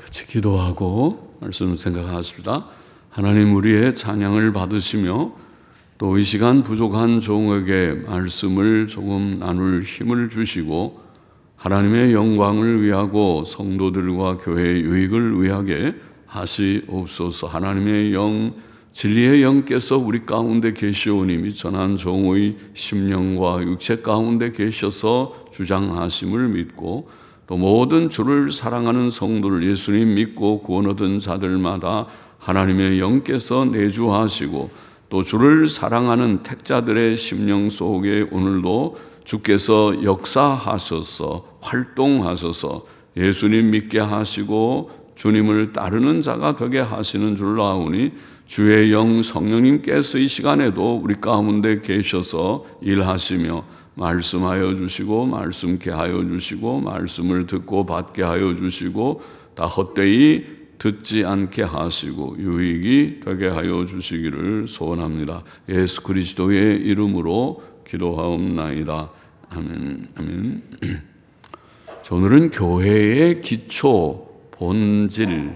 같이 기도하고 말씀 생각하십니다. 하나님, 우리의 찬양을 받으시며 또 이 시간 부족한 종에게 말씀을 조금 나눌 힘을 주시고 하나님의 영광을 위하고 성도들과 교회의 유익을 위하게 하시옵소서. 하나님의 영, 진리의 영께서 우리 가운데 계시오니 미천한 종의 심령과 육체 가운데 계셔서 주장하심을 믿고 또 모든 주를 사랑하는 성도를 예수님 믿고 구원 얻은 자들마다 하나님의 영께서 내주하시고 또 주를 사랑하는 택자들의 심령 속에 오늘도 주께서 역사하셔서 활동하셔서 예수님 믿게 하시고 주님을 따르는 자가 되게 하시는 줄 아오니 주의 영 성령님께서 이 시간에도 우리 가운데 계셔서 일하시며 말씀하여 주시고 말씀케 하여 주시고 말씀을 듣고 받게 하여 주시고 다 헛되이 듣지 않게 하시고 유익이 되게 하여 주시기를 소원합니다. 예수 그리스도의 이름으로 기도하옵나이다. 아멘. 아멘. 오늘은 교회의 기초, 본질,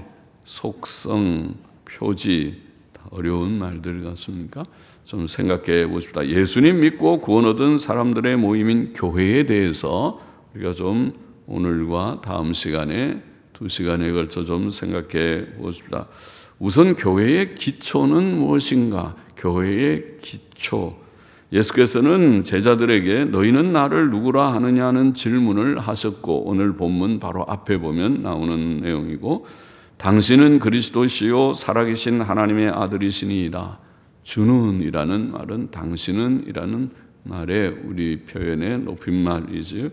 속성, 표지, 어려운 말들 같습니까? 좀 생각해 보십시다. 예수님 믿고 구원 얻은 사람들의 모임인 교회에 대해서 우리가 좀 오늘과 다음 시간에 2시간에 걸쳐 좀 생각해 보십시다. 우선 교회의 기초는 무엇인가? 교회의 기초. 예수께서는 제자들에게 너희는 나를 누구라 하느냐는 질문을 하셨고 오늘 본문 바로 앞에 보면 나오는 내용이고 당신은 그리스도시요 살아계신 하나님의 아들이시니이다. 주는이라는 말은 당신은이라는 말에 우리 표현의 높임말이지요.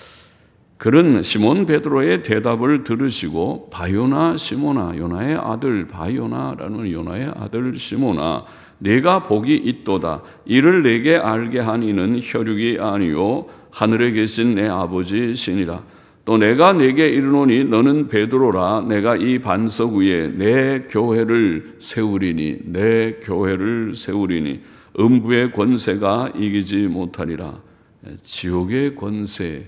그는 시몬 베드로의 대답을 들으시고 바요나 시몬아, 요나의 아들 바요나라는 요나의 아들 시몬아, 네가 복이 있도다. 이를 내게 알게 한 이는 혈육이 아니요 하늘에 계신 내 아버지시니라. 또 내가 네게 이르노니 너는 베드로라. 내가 이 반석 위에 내 교회를 세우리니 내 교회를 세우리니 음부의 권세가 이기지 못하리라. 지옥의 권세,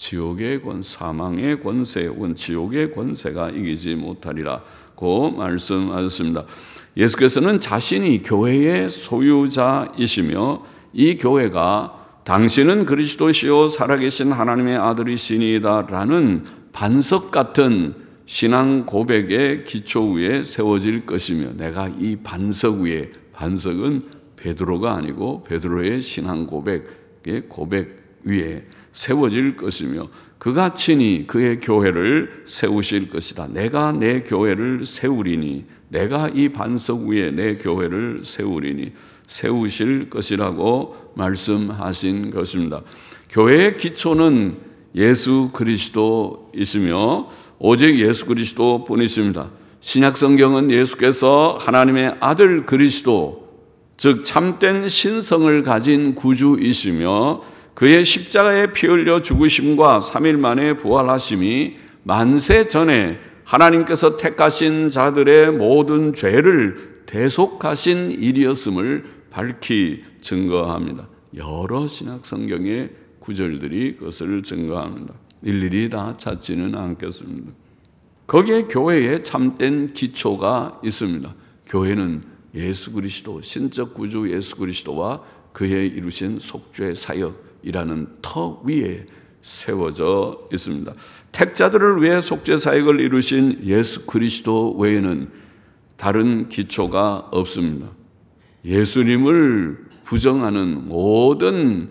사망의 권세, 지옥의 권세가 이기지 못하리라 고 말씀하셨습니다. 예수께서는 자신이 교회의 소유자이시며 이 교회가 당신은 그리스도시요 살아계신 하나님의 아들이시니이다 라는 반석 같은 신앙 고백의 기초 위에 세워질 것이며 내가 이 반석 위에, 반석은 베드로가 아니고 베드로의 신앙 고백의 고백 위에 세워질 것이며 그가 친히 그의 교회를 세우실 것이다. 내가 내 교회를 세우리니 내가 이 반석 위에 내 교회를 세우리니 세우실 것이라고 말씀하신 것입니다. 교회의 기초는 예수 그리스도이시며 오직 예수 그리스도뿐이십니다. 신약 성경은 예수께서 하나님의 아들 그리스도, 즉 참된 신성을 가진 구주이시며 그의 십자가에 피 흘려 죽으심과 3일 만에 부활하심이 만세 전에 하나님께서 택하신 자들의 모든 죄를 대속하신 일이었음을 밝히 증거합니다. 여러 신약 성경의 구절들이 그것을 증거합니다. 일일이 다 찾지는 않겠습니다. 거기에 교회에 참된 기초가 있습니다. 교회는 예수 그리스도, 신적 구주 예수 그리스도와 그의 이루신 속죄 사역이라는 터 위에 세워져 있습니다. 택자들을 위해 속죄 사역을 이루신 예수 그리스도 외에는 다른 기초가 없습니다. 예수님을 부정하는 모든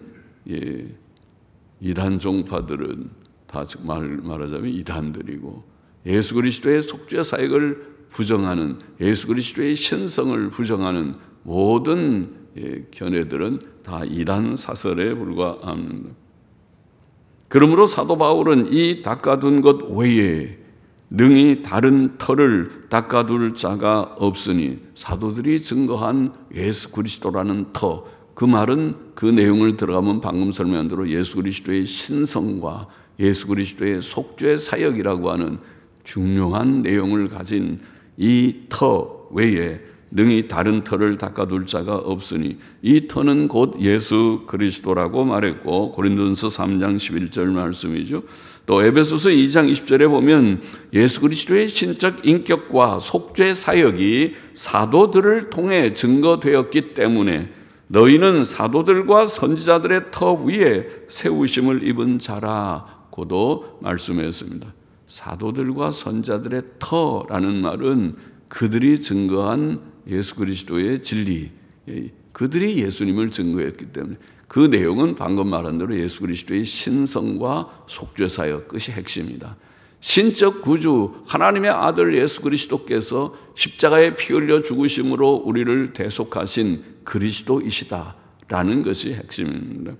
이단 종파들은 다 말하자면 이단들이고 예수 그리스도의 속죄 사역을 부정하는, 예수 그리스도의 신성을 부정하는 모든 견해들은 다 이단 사설에 불과합니다. 그러므로 사도 바울은 이 닦아둔 것 외에 능히 다른 터를 닦아둘 자가 없으니 사도들이 증거한 예수 그리스도라는 터, 그 말은 그 내용을 들어가면 방금 설명한 대로 예수 그리스도의 신성과 예수 그리스도의 속죄 사역이라고 하는 중요한 내용을 가진 이 터 외에 능히 다른 터를 닦아둘 자가 없으니 이 터는 곧 예수 그리스도라고 말했고, 고린도전서 3장 11절 말씀이죠. 또 에베소서 2장 20절에 보면 예수 그리스도의 신적 인격과 속죄 사역이 사도들을 통해 증거되었기 때문에 너희는 사도들과 선지자들의 터 위에 세우심을 입은 자라고도 말씀했습니다. 사도들과 선지자들의 터라는 말은 그들이 증거한 예수 그리스도의 진리, 그들이 예수님을 증거했기 때문에 그 내용은 방금 말한 대로 예수 그리스도의 신성과 속죄 사역, 그것이 핵심이다. 신적 구주 하나님의 아들 예수 그리스도께서 십자가에 피 흘려 죽으심으로 우리를 대속하신 그리스도이시다라는 것이 핵심입니다.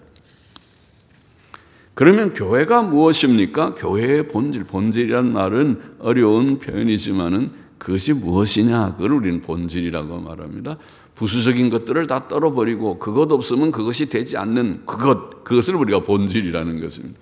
그러면 교회가 무엇입니까? 교회의 본질이란 말은 어려운 표현이지만은 그것이 무엇이냐? 그걸 우리는 본질이라고 말합니다. 부수적인 것들을 다 떨어버리고 그것 없으면 그것이 되지 않는 그것을 우리가 본질이라는 것입니다.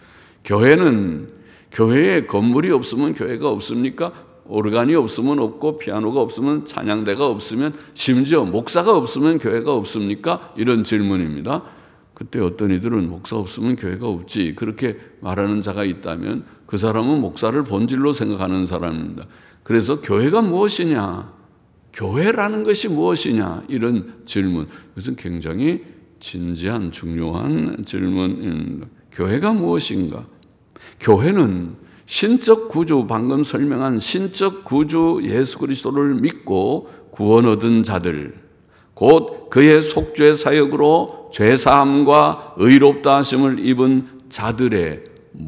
교회에 건물이 없으면 교회가 없습니까? 오르간이 없으면 없고 피아노가 없으면 찬양대가 없으면 심지어 목사가 없으면 교회가 없습니까? 이런 질문입니다. 그때 어떤 이들은 목사 없으면 교회가 없지 그렇게 말하는 자가 있다면 그 사람은 목사를 본질로 생각하는 사람입니다. 그래서 교회가 무엇이냐? 교회라는 것이 무엇이냐? 이런 질문. 이것은 굉장히 진지한 중요한 질문입니다. 교회가 무엇인가? 교회는 신적 구주, 방금 설명한 신적 구주 예수 그리스도를 믿고 구원 얻은 자들, 곧 그의 속죄 사역으로 죄사함과 의롭다 하심을 입은 자들의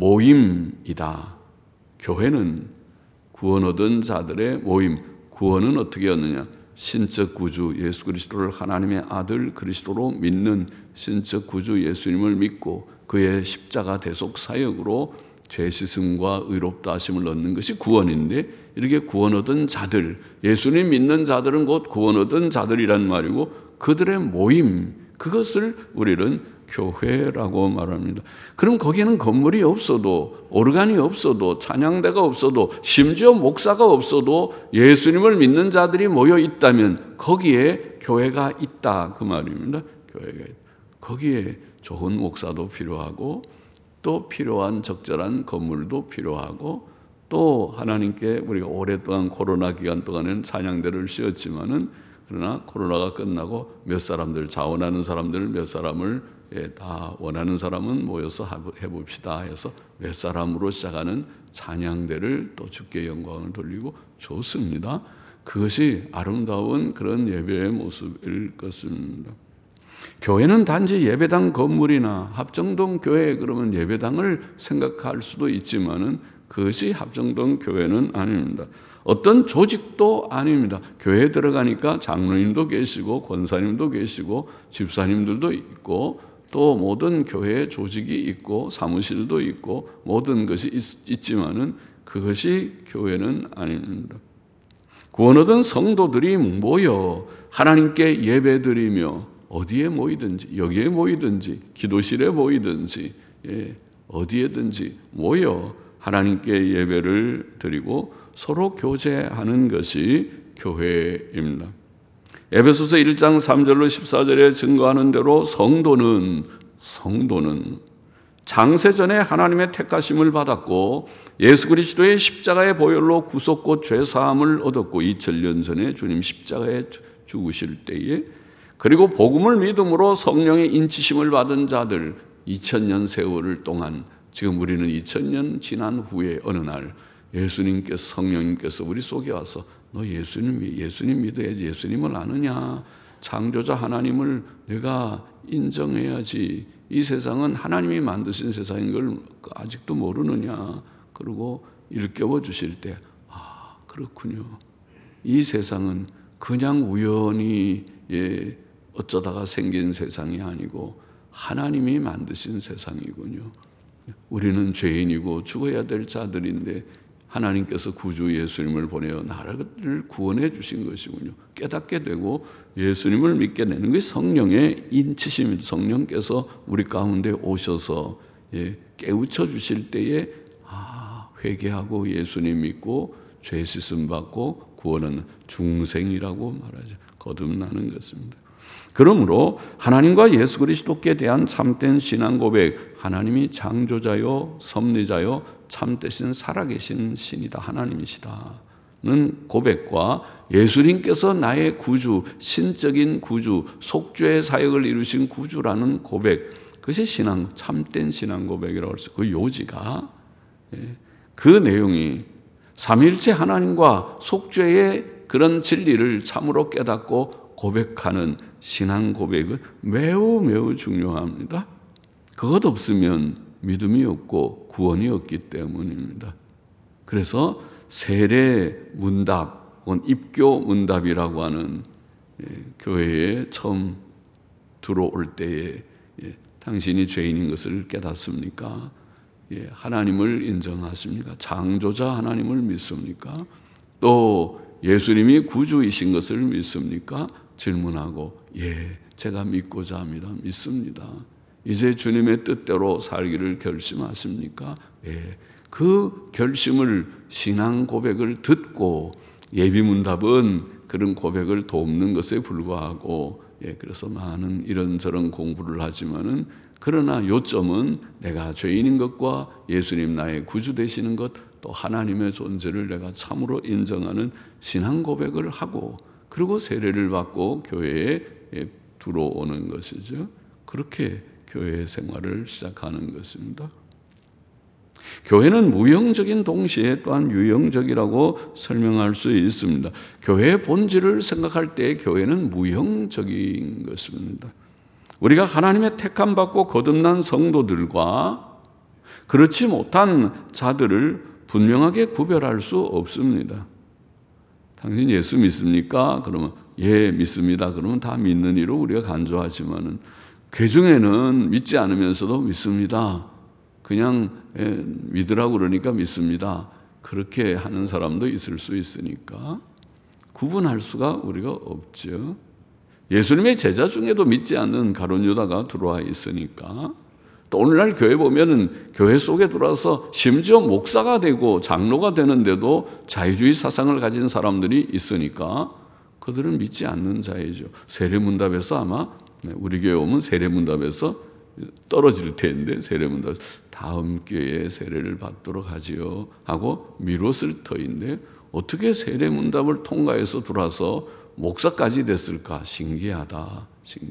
모임이다. 교회는 구원 얻은 자들의 모임. 구원은 어떻게 얻느냐? 신적 구주 예수 그리스도를 하나님의 아들 그리스도로 믿는 신적 구주 예수님을 믿고 그의 십자가 대속 사역으로 죄 씻음과 의롭다 하심을 얻는 것이 구원인데, 이렇게 구원 얻은 자들, 예수님 믿는 자들은 곧 구원 얻은 자들이란 말이고 그들의 모임, 그것을 우리는 교회라고 말합니다. 그럼 거기에는 건물이 없어도, 오르간이 없어도, 찬양대가 없어도, 심지어 목사가 없어도 예수님을 믿는 자들이 모여 있다면 거기에 교회가 있다, 그 말입니다. 교회가 있다. 거기에 좋은 목사도 필요하고 또 필요한 적절한 건물도 필요하고, 또 하나님께 우리가 오랫동안 코로나 기간 동안에는 찬양대를 씌웠지만은, 그러나 코로나가 끝나고 몇 사람들, 자원하는 사람들 몇 사람을 다 원하는 사람은 모여서 해봅시다 해서 몇 사람으로 시작하는 찬양대를 또 주께 영광을 돌리고 좋습니다. 그것이 아름다운 그런 예배의 모습일 것입니다. 교회는 단지 예배당 건물이나 합정동 교회 그러면 예배당을 생각할 수도 있지만은 그것이 합정동 교회는 아닙니다. 어떤 조직도 아닙니다. 교회에 들어가니까 장로님도 계시고 권사님도 계시고 집사님들도 있고 또 모든 교회 조직이 있고 사무실도 있고 모든 것이 있지만은 그것이 교회는 아닙니다. 구원 얻은 성도들이 모여 하나님께 예배드리며 어디에 모이든지, 여기에 모이든지, 기도실에 모이든지, 어디에든지 모여 하나님께 예배를 드리고 서로 교제하는 것이 교회입니다. 에베소서 1장 3절로 14절에 증거하는 대로 성도는 장세전에 하나님의 택하심을 받았고 예수 그리스도의 십자가의 보혈로 구속 곧 죄사함을 얻었고 2000년 전에 주님 십자가에 죽으실 때에, 그리고 복음을 믿음으로 성령의 인치심을 받은 자들 2000년 세월을 동안, 지금 우리는 2000년 지난 후에 어느 날 예수님께서, 성령님께서 우리 속에 와서 너 예수님 믿어야지. 예수님을 아느냐? 창조자 하나님을 내가 인정해야지. 이 세상은 하나님이 만드신 세상인 걸 아직도 모르느냐? 그리고 일깨워 주실 때, 그렇군요. 이 세상은 그냥 우연히 어쩌다가 생긴 세상이 아니고 하나님이 만드신 세상이군요. 우리는 죄인이고 죽어야 될 자들인데 하나님께서 구주 예수님을 보내어 나라를 구원해 주신 것이군요. 깨닫게 되고 예수님을 믿게 되는 것이 성령의 인치심입니다. 성령께서 우리 가운데 오셔서 깨우쳐 주실 때에 회개하고 예수님 믿고 죄 씻음 받고 구원은 중생이라고 말하죠. 거듭나는 것입니다. 그러므로 하나님과 예수 그리스도께 대한 참된 신앙 고백, 하나님이 창조자요 섭리자요 참되신 살아계신 신이다, 하나님이시다는 고백과 예수님께서 나의 구주, 신적인 구주, 속죄의 사역을 이루신 구주라는 고백, 그것이 신앙, 참된 신앙 고백이라고 해서 그 요지가, 그 내용이 삼위일체 하나님과 속죄의 그런 진리를 참으로 깨닫고 고백하는 신앙 고백은 매우 매우 중요합니다. 그것 없으면 믿음이 없고 구원이 없기 때문입니다. 그래서 세례 문답 혹은 입교 문답이라고 하는 교회에 처음 들어올 때에 당신이 죄인인 것을 깨닫습니까? 하나님을 인정하십니까? 창조자 하나님을 믿습니까? 또 예수님이 구주이신 것을 믿습니까? 질문하고 제가 믿고자 합니다. 믿습니다. 이제 주님의 뜻대로 살기를 결심하십니까? 그 결심을 신앙 고백을 듣고 예비문답은 그런 고백을 돕는 것에 불과하고 그래서 많은 이런저런 공부를 하지만은 그러나 요점은 내가 죄인인 것과 예수님 나의 구주 되시는 것 또 하나님의 존재를 내가 참으로 인정하는 신앙 고백을 하고 그리고 세례를 받고 교회에 들어오는 것이죠. 그렇게 교회 생활을 시작하는 것입니다. 교회는 무형적인 동시에 또한 유형적이라고 설명할 수 있습니다. 교회의 본질을 생각할 때 교회는 무형적인 것입니다. 우리가 하나님의 택함 받고 거듭난 성도들과 그렇지 못한 자들을 분명하게 구별할 수 없습니다. 당신 예수 믿습니까? 그러면 믿습니다. 그러면 다 믿는 이로 우리가 간주하지만은 그 중에는 믿지 않으면서도 믿습니다. 그냥 믿으라고 그러니까 믿습니다. 그렇게 하는 사람도 있을 수 있으니까 구분할 수가 우리가 없죠. 예수님의 제자 중에도 믿지 않는 가룟 유다가 들어와 있으니까 또 오늘날 교회 보면은 교회 속에 들어와서 심지어 목사가 되고 장로가 되는데도 자유주의 사상을 가진 사람들이 있으니까 그들은 믿지 않는 자이죠. 세례문답에서 아마 우리 교회 오면 세례문답에서 떨어질 텐데 세례문답 다음 교회에 세례를 받도록 하지요 하고 미뤘을 터인데 어떻게 세례문답을 통과해서 들어와서 목사까지 됐을까? 신기하다.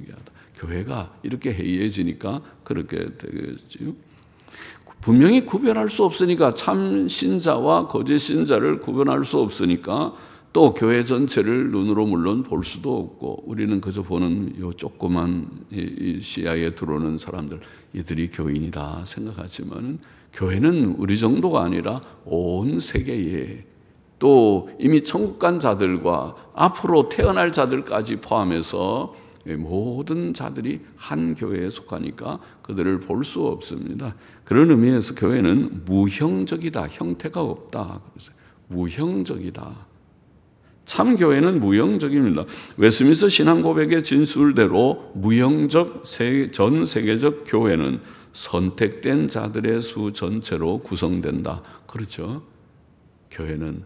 교회가 이렇게 해이해지니까 그렇게 되겠지요. 분명히 구별할 수 없으니까 참 신자와 거짓 신자를 구별할 수 없으니까 또 교회 전체를 눈으로 물론 볼 수도 없고 우리는 그저 보는 요 조그만 이 시야에 들어오는 사람들 이들이 교인이다 생각하지만은 교회는 우리 정도가 아니라 온 세계에 또 이미 천국 간 자들과 앞으로 태어날 자들까지 포함해서 모든 자들이 한 교회에 속하니까 그들을 볼 수 없습니다. 그런 의미에서 교회는 무형적이다. 형태가 없다. 그래서 무형적이다. 참 교회는 무형적입니다. 웨스민스터 신앙 고백의 진술대로 무형적 전 세계적 교회는 선택된 자들의 수 전체로 구성된다. 그렇죠. 교회는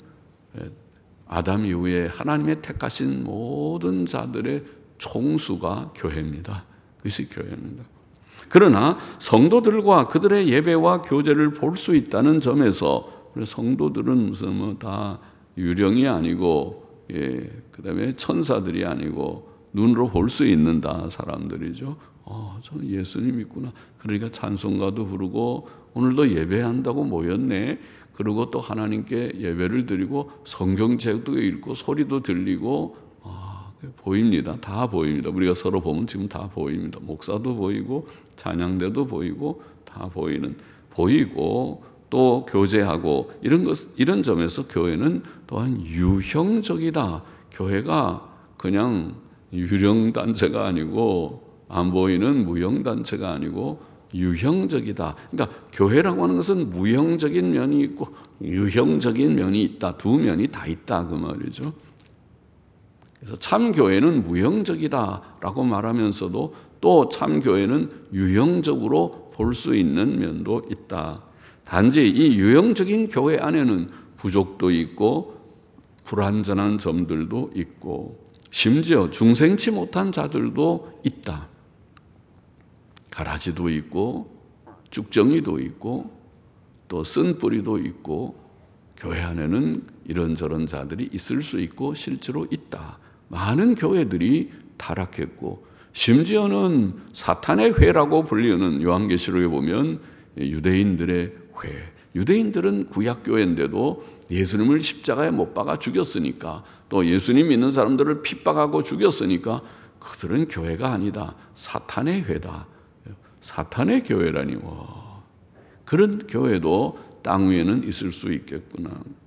아담 이후에 하나님의 택하신 모든 자들의 총수가 교회입니다. 그것이 교회입니다. 그러나 성도들과 그들의 예배와 교제를 볼 수 있다는 점에서 성도들은 무슨 다 유령이 아니고 그다음에 천사들이 아니고 눈으로 볼 수 있는 다 사람들이죠. 저는 예수님 있구나. 그러니까 찬송가도 부르고 오늘도 예배한다고 모였네. 그리고 또 하나님께 예배를 드리고 성경책도 읽고 소리도 들리고 보입니다. 다 보입니다. 우리가 서로 보면 지금 다 보입니다. 목사도 보이고 찬양대도 보이고 다 보이고 또 교제하고 이런 점에서 교회는 또한 유형적이다. 교회가 그냥 유령단체가 아니고 안 보이는 무형단체가 아니고 유형적이다. 그러니까 교회라고 하는 것은 무형적인 면이 있고 유형적인 면이 있다. 두 면이 다 있다 그 말이죠. 그래서 참 교회는 무형적이다라고 말하면서도 또 참 교회는 유형적으로 볼 수 있는 면도 있다. 단지 이 유형적인 교회 안에는 부족도 있고 불완전한 점들도 있고 심지어 중생치 못한 자들도 있다. 가라지도 있고 쭉정이도 있고 또 쓴뿌리도 있고 교회 안에는 이런저런 자들이 있을 수 있고 실제로 있다. 많은 교회들이 타락했고 심지어는 사탄의 회라고 불리는 요한계시록에 보면 유대인들의 회. 유대인들은 구약교회인데도 예수님을 십자가에 못 박아 죽였으니까 또 예수님 믿는 사람들을 핍박하고 죽였으니까 그들은 교회가 아니다. 사탄의 회다. 사탄의 교회라니. 그런 교회도 땅 위에는 있을 수 있겠구나.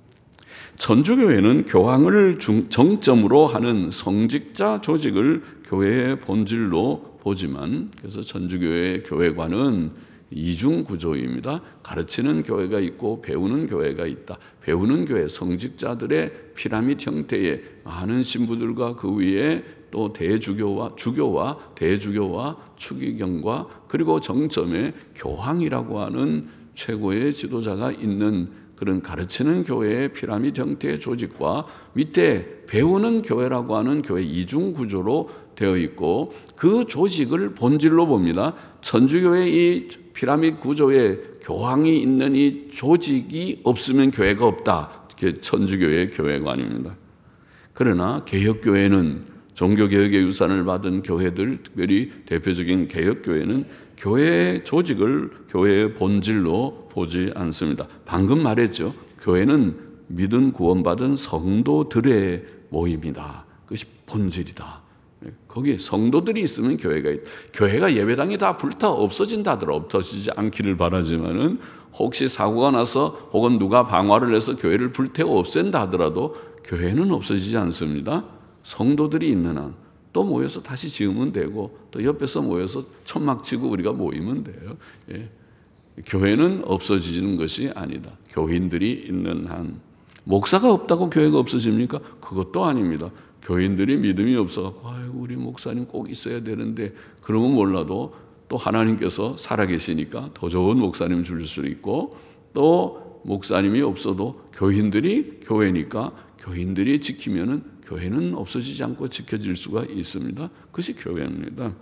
천주교회는 교황을 정점으로 하는 성직자 조직을 교회의 본질로 보지만 그래서 천주교회의 교회관은 이중 구조입니다. 가르치는 교회가 있고 배우는 교회가 있다. 배우는 교회, 성직자들의 피라미드 형태의 많은 신부들과 그 위에 또 주교와 대주교와 추기경과 그리고 정점에 교황이라고 하는 최고의 지도자가 있는 그런 가르치는 교회의 피라미드 형태의 조직과 밑에 배우는 교회라고 하는 교회 이중 구조로 되어 있고 그 조직을 본질로 봅니다. 천주교의 이 피라미드 구조에 교황이 있는 이 조직이 없으면 교회가 없다. 그게 천주교의 교회관입니다. 그러나 개혁교회는 종교개혁의 유산을 받은 교회들, 특별히 대표적인 개혁교회는 교회의 조직을 교회의 본질로 보지 않습니다. 방금 말했죠. 교회는 믿은 구원받은 성도들의 모임이다. 그것이 본질이다. 거기에 성도들이 있으면 교회가 있다. 교회가 예배당이 다 불타 없어진다 하더라. 없어지지 않기를 바라지만은 혹시 사고가 나서 혹은 누가 방화를 해서 교회를 불태워 없앤다 하더라도 교회는 없어지지 않습니다. 성도들이 있는 한 또 모여서 다시 지으면 되고 또 옆에서 모여서 천막 치고 우리가 모이면 돼요. 예. 교회는 없어지는 것이 아니다. 교인들이 있는 한. 목사가 없다고 교회가 없어집니까? 그것도 아닙니다. 교인들이 믿음이 없어갖고 아이고 우리 목사님 꼭 있어야 되는데 그러면 몰라도 또 하나님께서 살아계시니까 더 좋은 목사님 줄 수 있고 또 목사님이 없어도 교인들이 교회니까 교인들이 지키면은 교회는 없어지지 않고 지켜질 수가 있습니다. 그것이 교회입니다.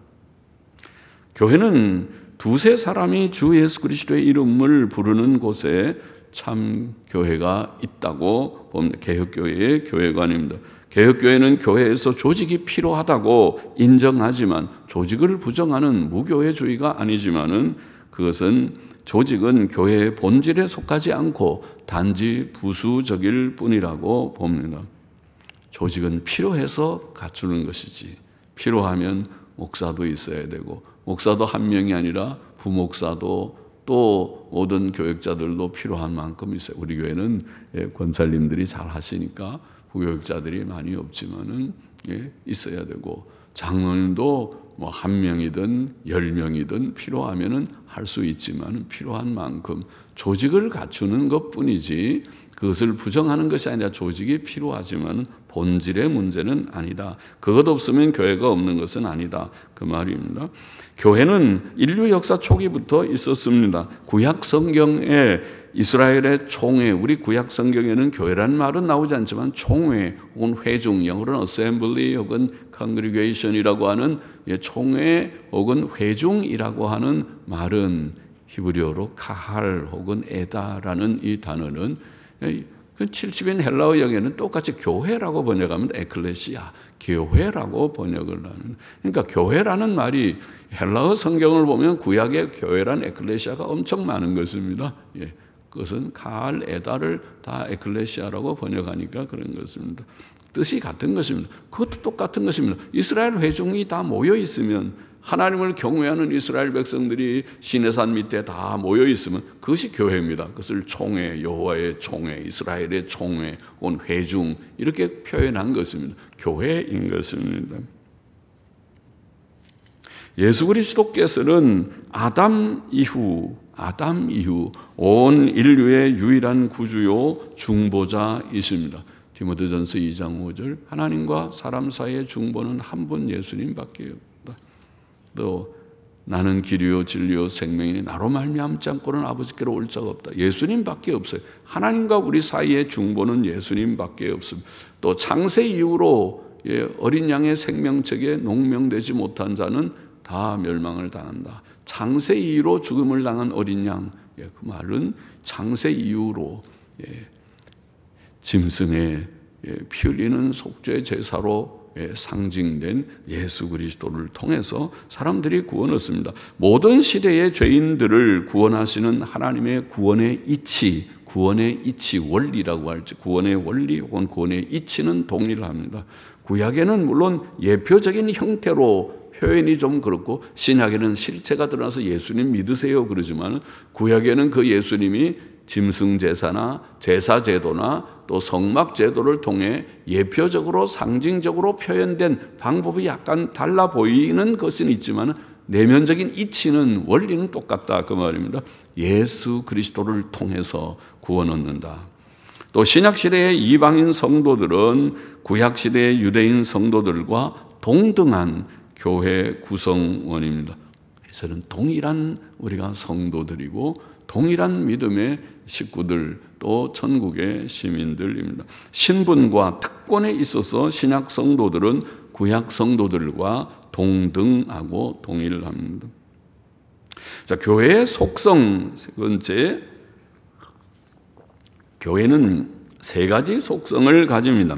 교회는 두세 사람이 주 예수 그리스도의 이름을 부르는 곳에 참 교회가 있다고 봅니다. 개혁교회의 교회관입니다. 개혁교회는 교회에서 조직이 필요하다고 인정하지만 조직을 부정하는 무교회주의가 아니지만은 그것은 조직은 교회의 본질에 속하지 않고 단지 부수적일 뿐이라고 봅니다. 조직은 필요해서 갖추는 것이지 필요하면 목사도 있어야 되고 목사도 한 명이 아니라 부목사도 또 모든 교역자들도 필요한 만큼 있어요. 우리 교회는 권사님들이 잘 하시니까 부교역자들이 많이 없지만은 있어야 되고 장로님도 뭐 한 명이든 10명이든 필요하면은 할 수 있지만 필요한 만큼 조직을 갖추는 것뿐이지 그것을 부정하는 것이 아니라 조직이 필요하지만 본질의 문제는 아니다. 그것 없으면 교회가 없는 것은 아니다. 그 말입니다. 교회는 인류 역사 초기부터 있었습니다. 구약 성경에 이스라엘의 총회, 우리 구약 성경에는 교회라는 말은 나오지 않지만 총회 혹은 회중, 영어로는 assembly 혹은 congregation이라고 하는 총회 혹은 회중이라고 하는 말은 히브리어로 카할 혹은 에다라는 이 단어는 70인 헬라어 영어에는 똑같이 교회라고 번역하면 에클레시아, 교회라고 번역을 하는. 그러니까 교회라는 말이 헬라어 성경을 보면 구약의 교회란 에클레시아가 엄청 많은 것입니다. 예. 그것은 카알 에다를 다 에클레시아라고 번역하니까 그런 것입니다. 뜻이 같은 것입니다. 그것도 똑같은 것입니다. 이스라엘 회중이 다 모여 있으면 하나님을 경외하는 이스라엘 백성들이 시내산 밑에 다 모여 있으면 그것이 교회입니다. 그것을 총회, 여호와의 총회, 이스라엘의 총회, 혹은 회중 이렇게 표현한 것입니다. 교회인 것입니다. 예수 그리스도께서는 아담 이후 온 인류의 유일한 구주요 중보자이십니다. 디모데전서 2장 5절 하나님과 사람 사이의 중보는 한 분 예수님밖에 없다. 또 나는 길이요 진리요 생명이니 나로 말미암지 않고는 아버지께로 올 자가 없다. 예수님밖에 없어요. 하나님과 우리 사이의 중보는 예수님밖에 없습니다. 또 창세 이후로 어린 양의 생명책에 농명되지 못한 자는 다 멸망을 당한다. 창세 이후로 죽음을 당한 어린 양, 그 말은 창세 이후로 짐승의 피 흘리는 속죄 제사로 상징된 예수 그리스도를 통해서 사람들이 구원 얻습니다. 모든 시대의 죄인들을 구원하시는 하나님의 구원의 이치, 원리라고 할지 구원의 원리 혹은 구원의 이치는 동일합니다. 구약에는 물론 예표적인 형태로 표현이 좀 그렇고 신약에는 실체가 드러나서 예수님 믿으세요 그러지만 구약에는 그 예수님이 짐승 제사나 제사 제도나 또 성막 제도를 통해 예표적으로 상징적으로 표현된 방법이 약간 달라 보이는 것은 있지만 내면적인 이치는 원리는 똑같다 그 말입니다. 예수 그리스도를 통해서 구원 얻는다. 또 신약 시대의 이방인 성도들은 구약 시대의 유대인 성도들과 동등한 교회 구성원입니다. 그래서는 동일한 우리가 성도들이고 동일한 믿음의 식구들 또 천국의 시민들입니다. 신분과 특권에 있어서 신약 성도들은 구약 성도들과 동등하고 동일합니다. 자, 교회의 속성 세 번째, 교회는 세 가지 속성을 가집니다.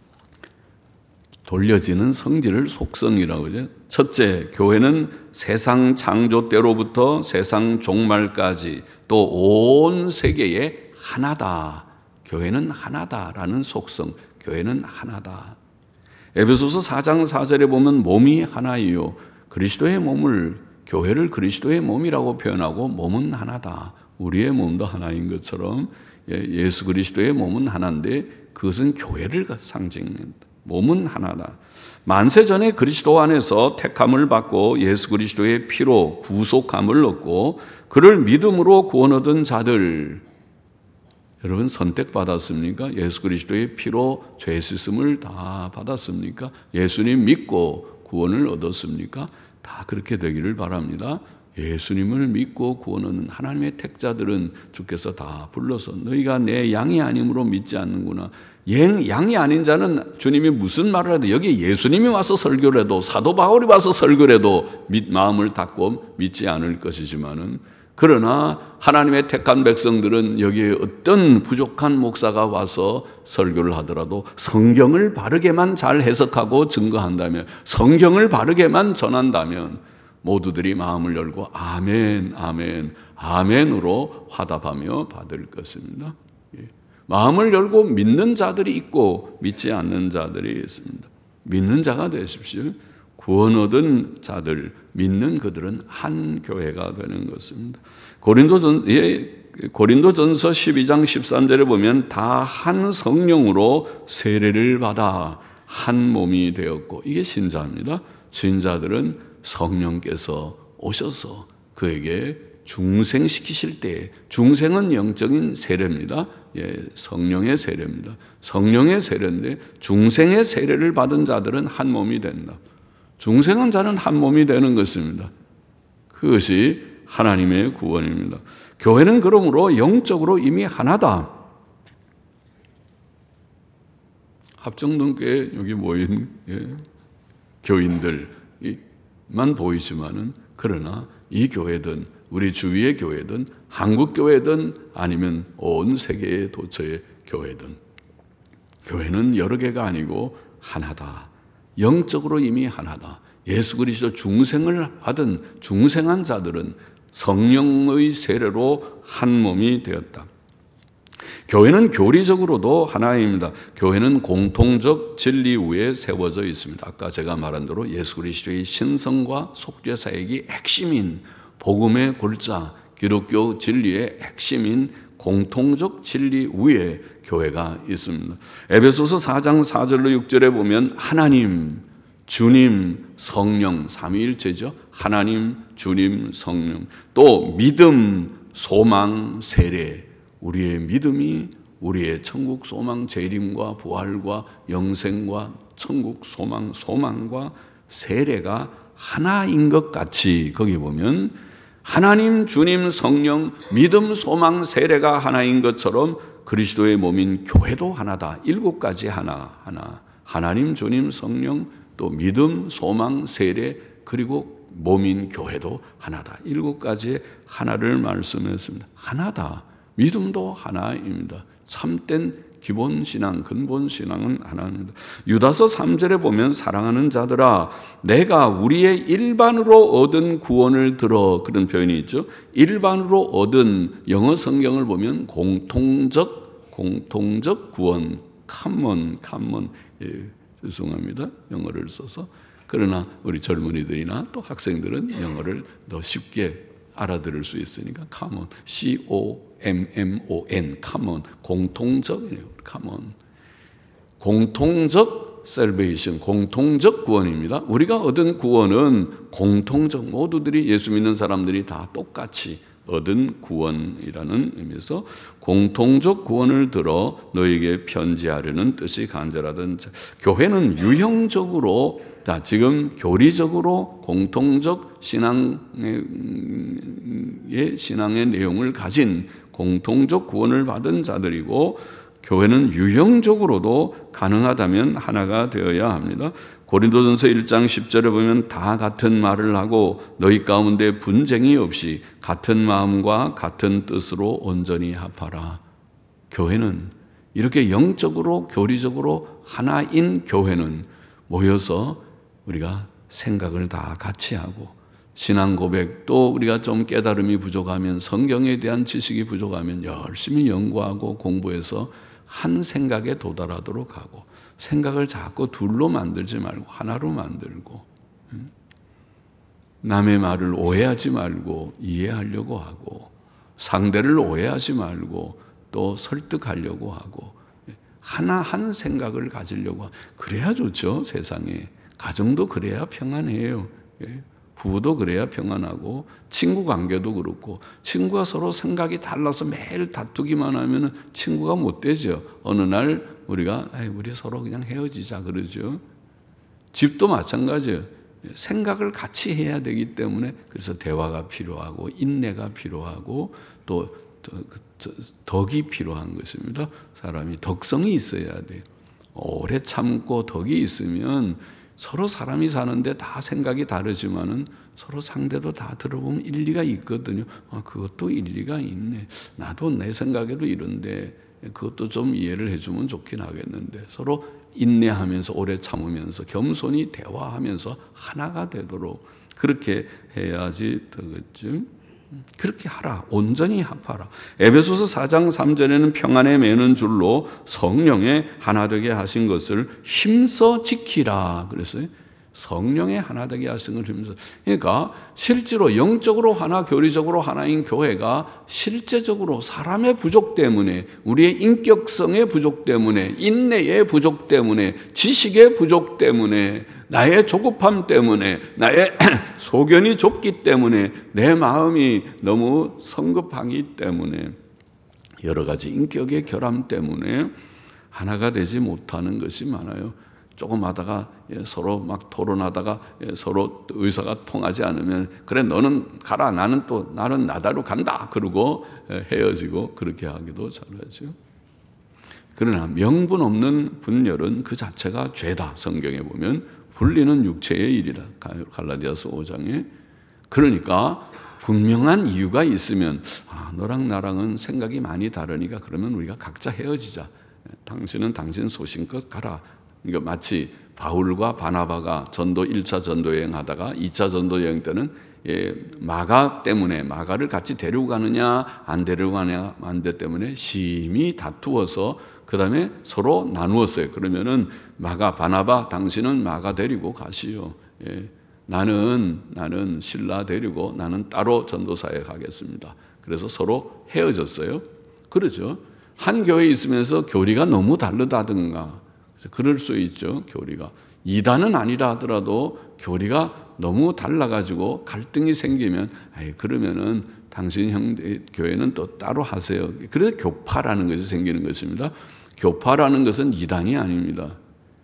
돌려지는 성질을 속성이라고 그러죠. 첫째, 교회는 세상 창조 때로부터 세상 종말까지 또 온 세계에 하나다. 교회는 하나다라는 속성. 교회는 하나다. 에베소서 4장 4절에 보면 몸이 하나이요. 그리스도의 몸을, 교회를 그리스도의 몸이라고 표현하고 몸은 하나다. 우리의 몸도 하나인 것처럼 예수 그리스도의 몸은 하나인데 그것은 교회를 상징합니다. 몸은 하나다. 만세 전에 그리스도 안에서 택함을 받고 예수 그리스도의 피로 구속함을 얻고 그를 믿음으로 구원 얻은 자들, 여러분 선택받았습니까? 예수 그리스도의 피로 죄 씻음을 다 받았습니까? 예수님 믿고 구원을 얻었습니까? 다 그렇게 되기를 바랍니다. 예수님을 믿고 구원 얻는 하나님의 택자들은 주께서 다 불러서 너희가 내 양이 아님으로 믿지 않는구나. 양이 아닌 자는 주님이 무슨 말을 해도 여기 예수님이 와서 설교를 해도 사도 바울이 와서 설교를 해도 마음을 닫고 믿지 않을 것이지만은 그러나 하나님의 택한 백성들은 여기에 어떤 부족한 목사가 와서 설교를 하더라도 성경을 바르게만 잘 해석하고 증거한다면 성경을 바르게만 전한다면 모두들이 마음을 열고 아멘, 아멘, 아멘으로 화답하며 받을 것입니다. 마음을 열고 믿는 자들이 있고 믿지 않는 자들이 있습니다. 믿는 자가 되십시오. 구원 얻은 자들, 믿는 그들은 한 교회가 되는 것입니다. 고린도전서 12장 13절에 보면 다 한 성령으로 세례를 받아 한 몸이 되었고, 이게 신자입니다. 신자들은 성령께서 오셔서 그에게 중생시키실 때, 중생은 영적인 세례입니다. 성령의 세례입니다. 성령의 세례인데 중생의 세례를 받은 자들은 한 몸이 된다. 중생한 자는 한 몸이 되는 것입니다. 그것이 하나님의 구원입니다. 교회는 그러므로 영적으로 이미 하나다. 합정동교회 여기 모인 교인들만 보이지만은 그러나 이 교회든 우리 주위의 교회든 한국 교회든 아니면 온 세계의 도처의 교회든 교회는 여러 개가 아니고 하나다. 영적으로 이미 하나다. 예수 그리스도 중생을 받은 중생한 자들은 성령의 세례로 한 몸이 되었다. 교회는 교리적으로도 하나입니다. 교회는 공통적 진리 위에 세워져 있습니다. 아까 제가 말한 대로 예수 그리스도의 신성과 속죄 사역이 핵심인 복음의 골자, 기독교 진리의 핵심인 공통적 진리 위에 교회가 있습니다. 에베소서 4장 4절로 6절에 보면 하나님, 주님, 성령, 삼위일체죠. 하나님, 주님, 성령. 또 믿음, 소망, 세례. 우리의 믿음이 우리의 천국 소망, 재림과 부활과 영생과 천국 소망, 소망과 세례가 하나인 것 같이 거기 보면 하나님, 주님, 성령, 믿음, 소망, 세례가 하나인 것처럼 그리스도의 몸인 교회도 하나다. 7가지 하나. 하나님, 주님, 성령, 또 믿음, 소망, 세례, 그리고 몸인 교회도 하나다. 7가지의 하나를 말씀했습니다. 하나다. 믿음도 하나입니다. 참된 기본 신앙, 근본 신앙은 하나입니다. 유다서 3절에 보면 사랑하는 자들아 내가 우리의 일반으로 얻은 구원을 들어, 그런 표현이 있죠. 일반으로 얻은, 영어 성경을 보면 공통적 구원, common. 예, 죄송합니다. 영어를 써서. 그러나 우리 젊은이들이나 또 학생들은 영어를 더 쉽게 알아들을 수 있으니까 common, C-O-M-M-O-N, common, 공통적이에요. common, 공통적 salvation, 공통적 구원입니다. 우리가 얻은 구원은 공통적, 모두들이, 예수 믿는 사람들이 다 똑같이 얻은 구원이라는 의미에서 공통적 구원을 들어 너에게 편지하려는 뜻이 간절하던 자. 교회는 유형적으로, 지금 교리적으로 공통적 신앙의 내용을 가진 공통적 구원을 받은 자들이고, 교회는 유형적으로도 가능하다면 하나가 되어야 합니다. 고린도전서 1장 10절에 보면 다 같은 말을 하고 너희 가운데 분쟁이 없이 같은 마음과 같은 뜻으로 온전히 합하라. 교회는 이렇게 영적으로 교리적으로 하나인 교회는 모여서 우리가 생각을 다 같이 하고, 신앙 고백도 우리가 좀 깨달음이 부족하면, 성경에 대한 지식이 부족하면 열심히 연구하고 공부해서 한 생각에 도달하도록 하고, 생각을 자꾸 둘로 만들지 말고 하나로 만들고, 남의 말을 오해하지 말고 이해하려고 하고, 상대를 오해하지 말고 또 설득하려고 하고, 하나 한 생각을 가지려고 하고, 그래야 좋죠. 세상에 가정도 그래야 평안해요. 부부도 그래야 평안하고, 친구 관계도 그렇고, 친구가 서로 생각이 달라서 매일 다투기만 하면 친구가 못 되죠. 어느 날 우리가 우리 서로 그냥 헤어지자 그러죠. 집도 마찬가지예요. 생각을 같이 해야 되기 때문에, 그래서 대화가 필요하고 인내가 필요하고 또 덕이 필요한 것입니다. 사람이 덕성이 있어야 돼요. 오래 참고 덕이 있으면 서로 사람이 사는데 다 생각이 다르지만은 서로 상대도 다 들어보면 일리가 있거든요. 그것도 일리가 있네. 나도 내 생각에도 이런데 그것도 좀 이해를 해주면 좋긴 하겠는데, 서로 인내하면서 오래 참으면서 겸손히 대화하면서 하나가 되도록 그렇게 해야지 되겠죠. 그렇게 하라. 온전히 합하라. 에베소서 4장 3절에는 평안에 매는 줄로 성령에 하나 되게 하신 것을 힘써 지키라 그랬어요. 성령에 하나 되게 하신 것을 힘써. 그러니까 실제로 영적으로 하나, 교리적으로 하나인 교회가 실제적으로 사람의 부족 때문에, 우리의 인격성의 부족 때문에, 인내의 부족 때문에, 지식의 부족 때문에, 나의 조급함 때문에, 나의 소견이 좁기 때문에, 내 마음이 너무 성급하기 때문에, 여러 가지 인격의 결함 때문에 하나가 되지 못하는 것이 많아요. 조금 하다가 서로 막 토론하다가 서로 의사가 통하지 않으면, 그래 너는 가라, 나는 나다로 간다 그러고 헤어지고, 그렇게 하기도 잘하죠. 그러나 명분 없는 분열은 그 자체가 죄다. 성경에 보면 분리는 육체의 일이라, 갈라디아서 5장에. 그러니까 분명한 이유가 있으면, 너랑 나랑은 생각이 많이 다르니까 그러면 우리가 각자 헤어지자. 당신은 당신 소신껏 가라. 그러니까 마치 바울과 바나바가 전도 1차 전도 여행 하다가 2차 전도 여행 때는 마가 때문에, 마가를 같이 데리고 가느냐 안 데리고 가느냐 안돼 때문에 심히 다투어서 그 다음에 서로 나누었어요. 그러면은 마가, 바나바 당신은 마가 데리고 가시오. 나는 실라 데리고 나는 따로 전도사에 가겠습니다. 그래서 서로 헤어졌어요. 그러죠. 한 교회에 있으면서 교리가 너무 다르다든가, 그럴 수 있죠. 교리가 이단은 아니라 하더라도 교리가 너무 달라가지고 갈등이 생기면, 그러면은 당신 형제 교회는 또 따로 하세요. 그래서 교파라는 것이 생기는 것입니다. 교파라는 것은 이단이 아닙니다.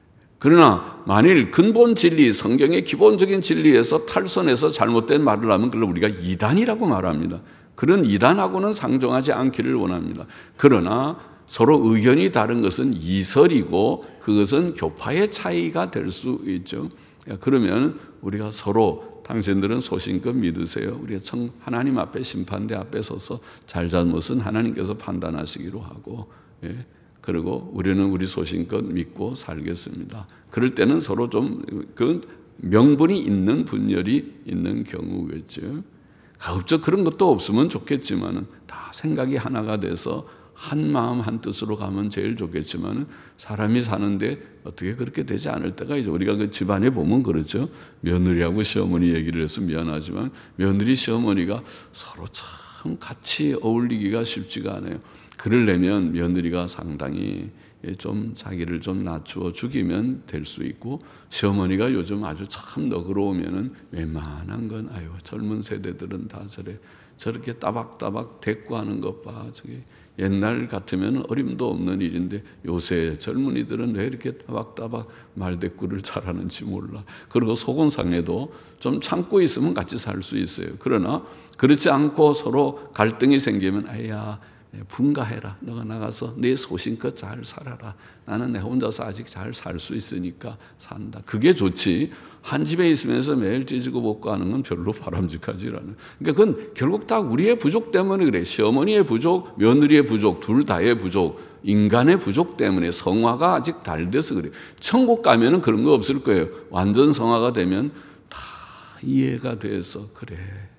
그러나 만일 근본 진리, 성경의 기본적인 진리에서 탈선해서 잘못된 말을 하면 그걸 우리가 이단이라고 말합니다. 그런 이단하고는 상종하지 않기를 원합니다. 그러나 서로 의견이 다른 것은 이설이고 그것은 교파의 차이가 될 수 있죠. 그러면 우리가 서로 당신들은 소신껏 믿으세요. 우리가 하나님 앞에 심판대 앞에 서서 잘잘못은 하나님께서 판단하시기로 하고, 그리고 우리는 우리 소신껏 믿고 살겠습니다. 그럴 때는 서로 좀 그 명분이 있는 분열이 있는 경우겠죠. 가급적 그런 것도 없으면 좋겠지만은 다 생각이 하나가 돼서 한 마음 한 뜻으로 가면 제일 좋겠지만은 사람이 사는데 어떻게 그렇게 되지 않을 때가 있죠. 우리가 그 집안에 보면 그렇죠. 며느리하고 시어머니 얘기를 해서 미안하지만 며느리 시어머니가 서로 참 같이 어울리기가 쉽지가 않아요. 그러려면 며느리가 상당히 좀 자기를 좀 낮추어 죽이면 될 수 있고, 시어머니가 요즘 아주 참 너그러우면은 웬만한 건 아유 젊은 세대들은 다 저렇게 따박따박 대꾸하는 것 봐. 저기 옛날 같으면 어림도 없는 일인데 요새 젊은이들은 왜 이렇게 따박따박 말대꾸를 잘하는지 몰라. 그리고 속은상에도 좀 참고 있으면 같이 살 수 있어요. 그러나 그렇지 않고 서로 갈등이 생기면 아야 분가해라. 너가 나가서 내 소신껏 잘 살아라. 나는 내 혼자서 아직 잘 살 수 있으니까 산다. 그게 좋지. 한 집에 있으면서 매일 찢고 볶고 하는 건 별로 바람직하지라는. 그러니까 그건 결국 다 우리의 부족 때문에 그래. 시어머니의 부족, 며느리의 부족, 둘 다의 부족, 인간의 부족 때문에 성화가 아직 덜 돼서 그래. 천국 가면은 그런 거 없을 거예요. 완전 성화가 되면 다 이해가 돼서 그래.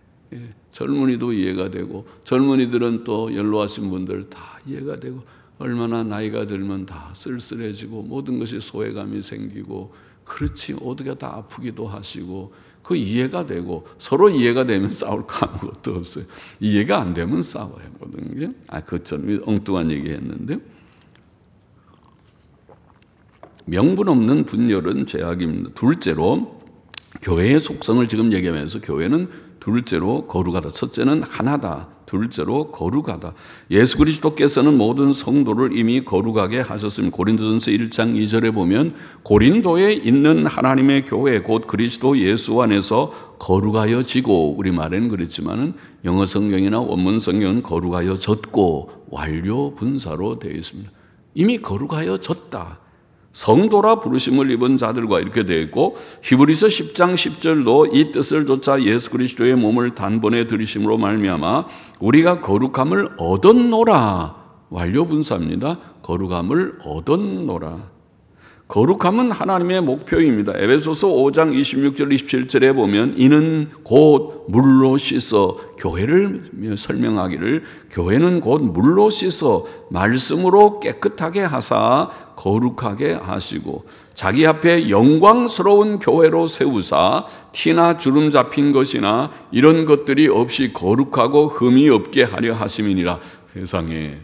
젊은이도 이해가 되고 젊은이들은 또 연로하신 분들 다 이해가 되고 얼마나 나이가 들면 다 쓸쓸해지고 모든 것이 소외감이 생기고 그렇지 어디가 다 아프기도 하시고 그 이해가 되고 서로 이해가 되면 싸울 거 아무것도 없어요. 이해가 안 되면 싸워요. 모든 게. 그좀 엉뚱한 얘기 했는데 명분 없는 분열은 죄악입니다. 둘째로 교회의 속성을 지금 얘기하면서 교회는 둘째로 거룩하다. 첫째는 하나다. 둘째로 거룩하다. 예수 그리스도께서는 모든 성도를 이미 거룩하게 하셨습니다. 고린도전서 1장 2절에 보면 고린도에 있는 하나님의 교회 곧 그리스도 예수 안에서 거룩하여지고, 우리말에는 그렇지만은 영어 성경이나 원문 성경은 거룩하여졌고 완료 분사로 되어 있습니다. 이미 거룩하여졌다. 성도라 부르심을 입은 자들과 이렇게 되어 있고, 히브리서 10장 10절도 이 뜻을 좇아 예수 그리스도의 몸을 단번에 들이심으로 말미암아 우리가 거룩함을 얻었노라. 완료분사입니다. 거룩함을 얻었노라. 거룩함은 하나님의 목표입니다. 에베소서 5장 26절 27절에 보면 이는 곧 물로 씻어, 교회를 설명하기를 교회는 곧 물로 씻어 말씀으로 깨끗하게 하사 거룩하게 하시고 자기 앞에 영광스러운 교회로 세우사 티나 주름 잡힌 것이나 이런 것들이 없이 거룩하고 흠이 없게 하려 하심이니라. 세상에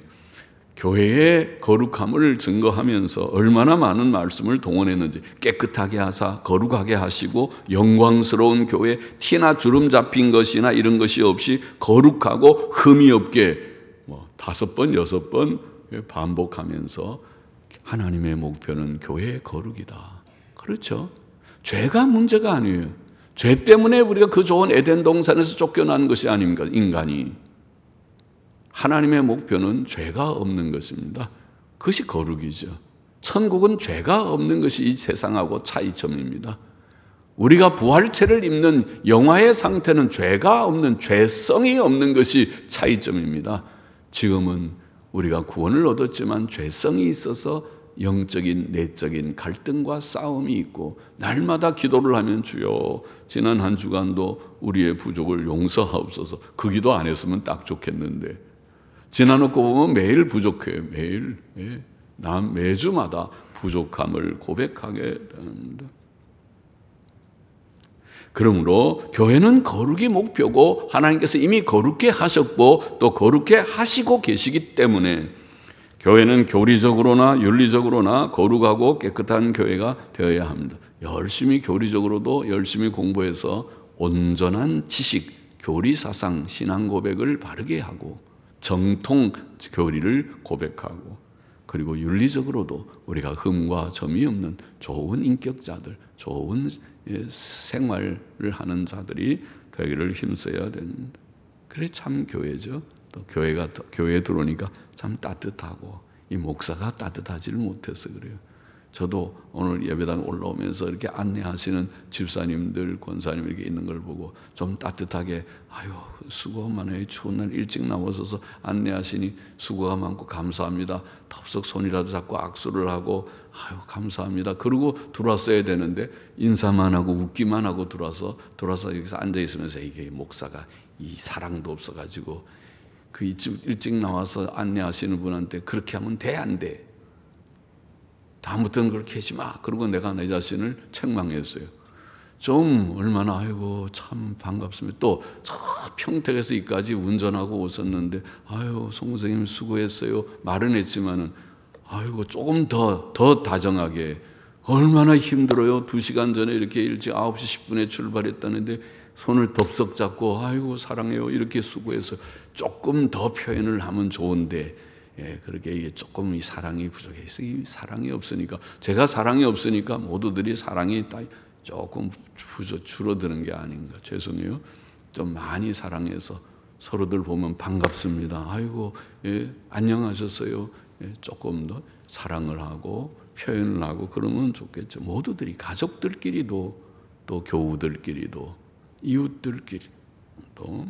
교회의 거룩함을 증거하면서 얼마나 많은 말씀을 동원했는지, 깨끗하게 하사 거룩하게 하시고 영광스러운 교회, 티나 주름 잡힌 것이나 이런 것이 없이 거룩하고 흠이 없게 5번 6번 반복하면서 하나님의 목표는 교회의 거룩이다. 그렇죠. 죄가 문제가 아니에요. 죄 때문에 우리가 그 좋은 에덴 동산에서 쫓겨난 것이 아닙니까? 인간이. 하나님의 목표는 죄가 없는 것입니다. 그것이 거룩이죠. 천국은 죄가 없는 것이 이 세상하고 차이점입니다. 우리가 부활체를 입는 영화의 상태는 죄가 없는, 죄성이 없는 것이 차이점입니다. 지금은 우리가 구원을 얻었지만 죄성이 있어서 영적인 내적인 갈등과 싸움이 있고, 날마다 기도를 하면 주여 지난 한 주간도 우리의 부족을 용서하옵소서. 그 기도 안 했으면 딱 좋겠는데 지나놓고 보면 매일 부족해요. 매일. 난 매주마다 부족함을 고백하게 됩니다. 그러므로 교회는 거룩이 목표고 하나님께서 이미 거룩게 하셨고 또 거룩게 하시고 계시기 때문에 교회는 교리적으로나 윤리적으로나 거룩하고 깨끗한 교회가 되어야 합니다. 열심히 교리적으로도 열심히 공부해서 온전한 지식, 교리사상, 신앙 고백을 바르게 하고 정통 교리를 고백하고, 그리고 윤리적으로도 우리가 흠과 점이 없는 좋은 인격자들, 좋은 생활을 하는 자들이 되기를 힘써야 됩니다. 그래 참 교회죠. 또 교회에 들어오니까 참 따뜻하고, 이 목사가 따뜻하지를 못해서 그래요. 저도 오늘 예배당 올라오면서 이렇게 안내하시는 집사님들, 권사님 이렇게 있는 걸 보고 좀 따뜻하게, 아유, 수고 많아요. 추운 날 일찍 나오셔서 안내하시니 수고가 많고 감사합니다. 덥석 손이라도 잡고 악수를 하고, 아유, 감사합니다. 그러고 들어왔어야 되는데 인사만 하고 웃기만 하고 들어와서 여기서 앉아있으면서 이게 목사가 이 사랑도 없어가지고 그 일찍 나와서 안내하시는 분한테 그렇게 하면 돼, 안 돼? 다음부터는 그렇게 하지 마. 그러고 내가 내 자신을 책망했어요. 좀 얼마나 아이고 참 반갑습니다. 또 저 평택에서 이까지 운전하고 오셨는데 아유 송 선생님 수고했어요. 말은 했지만은 아이고 조금 더 다정하게, 얼마나 힘들어요. 2시간 전에 이렇게 일찍 9시 10분에 출발했다는데 손을 덥석 잡고 아이고 사랑해요 이렇게 수고해서 조금 더 표현을 하면 좋은데, 그렇게 이게 조금 이 사랑이 부족해서, 이 사랑이 없으니까, 제가 사랑이 없으니까 모두들이 사랑이 다 조금 줄어드는 게 아닌가. 죄송해요. 좀 많이 사랑해서 서로들 보면 반갑습니다. 아이고, 안녕하셨어요. 조금 더 사랑을 하고 표현을 하고 그러면 좋겠죠. 모두들이, 가족들끼리도, 또 교우들끼리도, 이웃들끼리 또.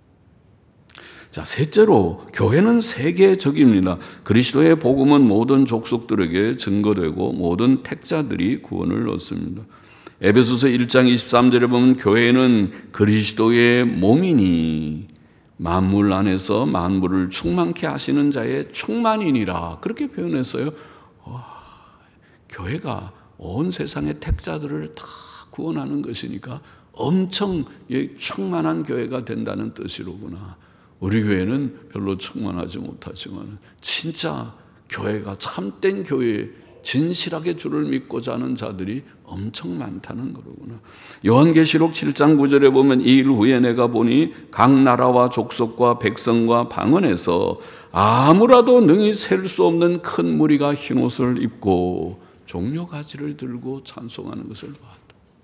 자, 셋째로 교회는 세계적입니다. 그리스도의 복음은 모든 족속들에게 증거되고 모든 택자들이 구원을 얻습니다. 에베소서 1장 23절에 보면 교회는 그리스도의 몸이니 만물 안에서 만물을 충만케 하시는 자의 충만이니라, 그렇게 표현했어요. 교회가 온 세상의 택자들을 다 구원하는 것이니까 엄청 충만한 교회가 된다는 뜻이로구나. 우리 교회는 별로 충만하지 못하지만 진짜 교회가 참된 교회, 진실하게 주를 믿고자 하는 자들이 엄청 많다는 거로구나. 요한계시록 7장 9절에 보면 이 일 후에 내가 보니 각 나라와 족속과 백성과 방언에서 아무라도 능히 셀 수 없는 큰 무리가 흰옷을 입고 종려가지를 들고 찬송하는 것을 봤다.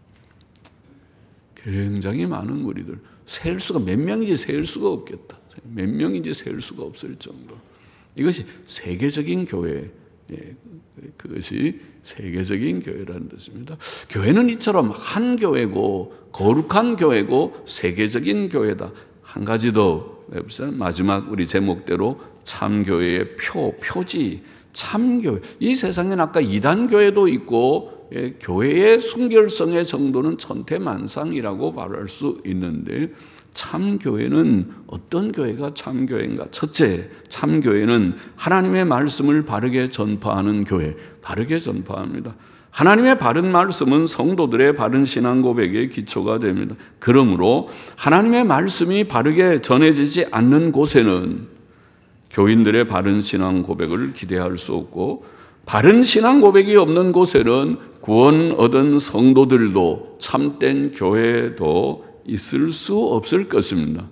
굉장히 많은 무리들, 셀 수가, 몇 명인지 셀 수가 없겠다. 몇 명인지 셀 수가 없을 정도. 이것이 세계적인 교회, 그것이 세계적인 교회라는 뜻입니다. 교회는 이처럼 한 교회고 거룩한 교회고 세계적인 교회다. 한 가지 더 해봅시다. 마지막 우리 제목대로 참교회의 표지, 참교회. 이 세상에는 아까 이단교회도 있고, 교회의 순결성의 정도는 천태만상이라고 말할 수 있는데, 참교회는 어떤 교회가 참교회인가? 첫째, 참교회는 하나님의 말씀을 바르게 전파하는 교회, 바르게 전파합니다. 하나님의 바른 말씀은 성도들의 바른 신앙 고백의 기초가 됩니다. 그러므로 하나님의 말씀이 바르게 전해지지 않는 곳에는 교인들의 바른 신앙 고백을 기대할 수 없고, 바른 신앙 고백이 없는 곳에는 구원 얻은 성도들도 참된 교회도 있을 수 없을 것입니다.